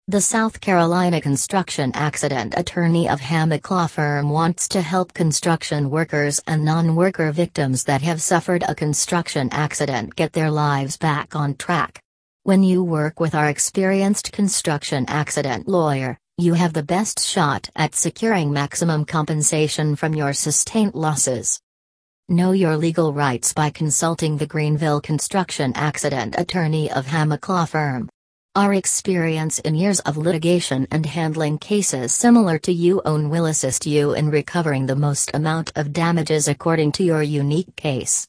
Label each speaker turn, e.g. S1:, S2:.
S1: The South Carolina construction accident attorney of Hammock Law Firm wants to help construction workers and non-worker victims that have suffered a construction accident get their lives back on track. When you work with our experienced construction accident lawyer, you have the best shot at securing maximum compensation from your sustained losses. Know your legal rights by consulting the Greenville construction accident attorney of Hammock Law Firm. Our experience in years of litigation and handling cases similar to your own will assist you in recovering the most amount of damages according to your unique case.